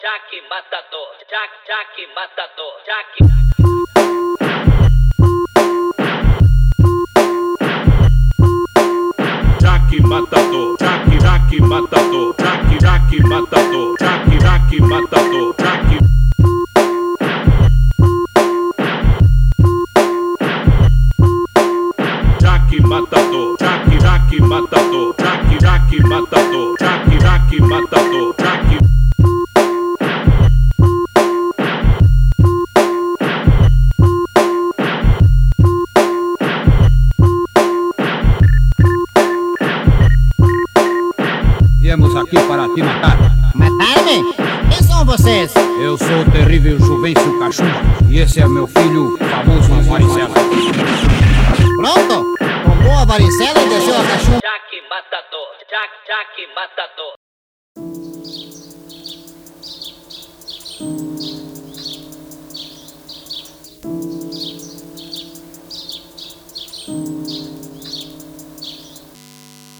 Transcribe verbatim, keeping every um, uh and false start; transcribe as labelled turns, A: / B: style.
A: Jaque matador, Jaque, Jaque matador, Jaque.
B: Jaque matador, Jaque, Jaque matador, Jaque, Jaque matador, Jaque, Jaque matador, Jaque. Jaque matador, Jaque, Jaque matador, Jaque, Jaque matador, Jaque, Jaque matador, Jaque.
C: Viemos aqui para te matar.
D: Matar-me? Quem são vocês?
C: Eu sou o terrível Juvencio Cachumba e esse é meu filho, famoso Varicela.
D: Pronto? Tombou a varicela e deixou a cachumba.
A: Jaque matador, Jaque, Jaque matador.